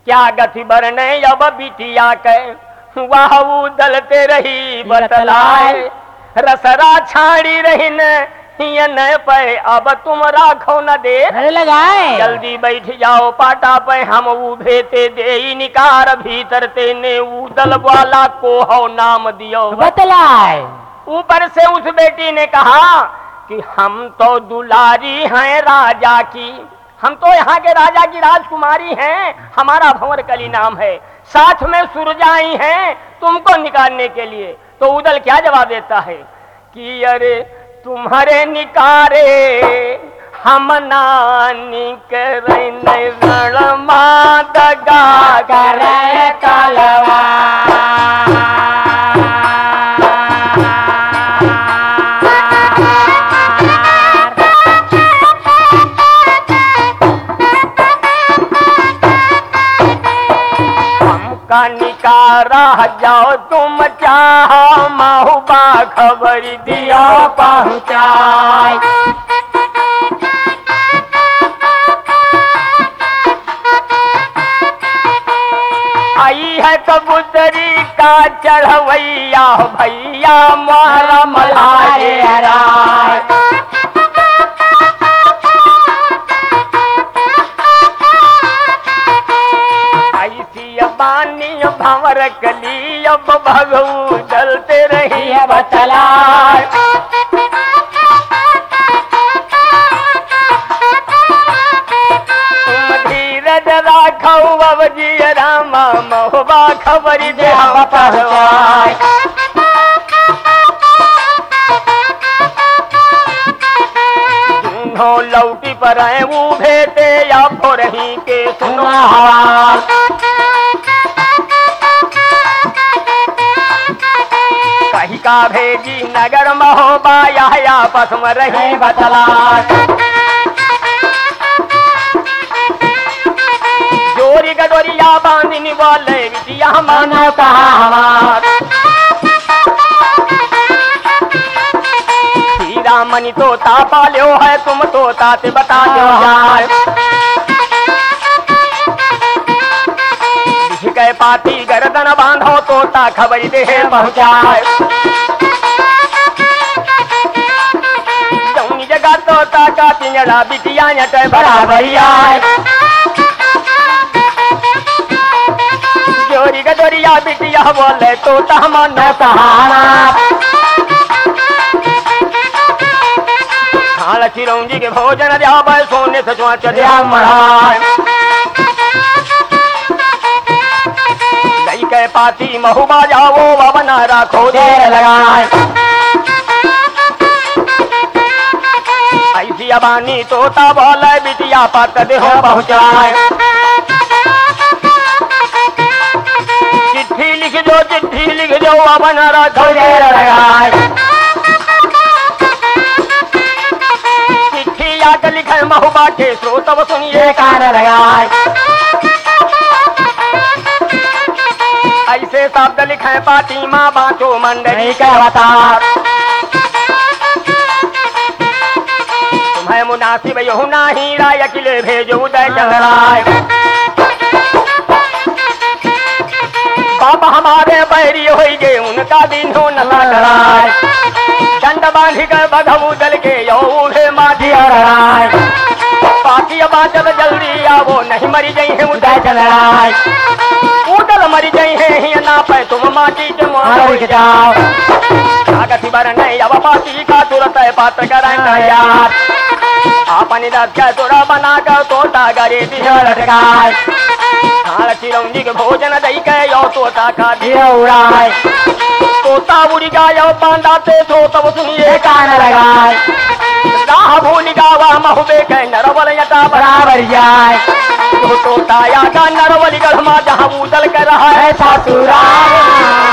क्या गति बरने अब बिटिया के वाह उदलते रही बतलाए, रसरा छाड़ी रही न पे अब तुम राखो न दे लगाए। जल्दी बैठ जाओ पाटा पे हम उभेते दे निकार भीतर तेने उदल वाला को हो नाम दियो बतलाए। ऊपर से उस बेटी ने कहा कि हम तो दुलारी हैं राजा की, हम तो यहाँ के राजा की राजकुमारी हैं, हमारा भंवर कली नाम है, साथ में सुरजाई हैं तुमको निकालने के लिए। तो उदल क्या जवाब देता है कि अरे तुम्हारे निकारे हम ना निकरे रण मादगा करे तलवा। का निकारा जाओ तुम चाहो महुबा खबर दिया पहुँचाए। आई है कबूतरी का चढ़वैया भैया मारा मलाए राय। बानी भंवर कली अब भगऊ डलते रही बतलाए। तुम धीरज राखो अब जी रामा महुबा खबर दे पहुँचाए। लौटी पर वो भेटे या फोरही के सुनो हाल। कही का भेजी नगर महोबा या पसम रही बतला। जोरी गडोरिया बांधनी बोले विदिया मानो कहा हमार। हीरा मनी तोता पालो है तुम तोता से बता दो यार। के पाती गर्दन बांधो तोता खबर दे पहुँचाए। जौनी जगह तोता का पिंजड़ा बिटिया नट बराबरिया। जोरी गडोरिया बिटिया बोले तोता मन कहाना। खाल चिरौंजी के भोजन दिया सोने से चुआ चढ़िया मढ़ाए। के पाती महुबा जाओ बना रखो देर लगाए। ऐसी अबानी तोता बोले बिटिया पात देहो पहुँचाए। चिट्ठी लिख दो बना रखो देर लगाए। चिट्ठी आकर लिखे महुबा के स्रोत सुनिए कान लगाए। ऐसे शब्द लिखे पाती माँ बाँचो मंडली के अवतार। तुम्हें मुनासिब यहू नहीं राय अकेले भेजो उदय चंद्राय। बाबा हमारे बैरी हो गए उनका दिन हो न लड़ाए। दंड बांध कर बघऊ दल के यौधे माधी हराए। पाती बाँचल जल्दी आवो नहीं मरी गई है उदय चंद्राय। उदल मरी गई है ना पे तुम माटी के मार जाओ। कागती बरने अब पाती का तुरंत पात्र कराएंगे यार। अपनी दस का तोड़ा बना कर तोता गरे लटकाए। हाल चिरौंजी के भोजन दई के यो तोता का दिया उड़ाए। तोता उड़ी गायो बांधाते तो तब सुनिए कान लगाए। राह भूल गावा महुबे के नरवल यटा बराबर जाए। तो तोता या का नरवली गढ़ जहाँ उदल कर रहा है सासुराल।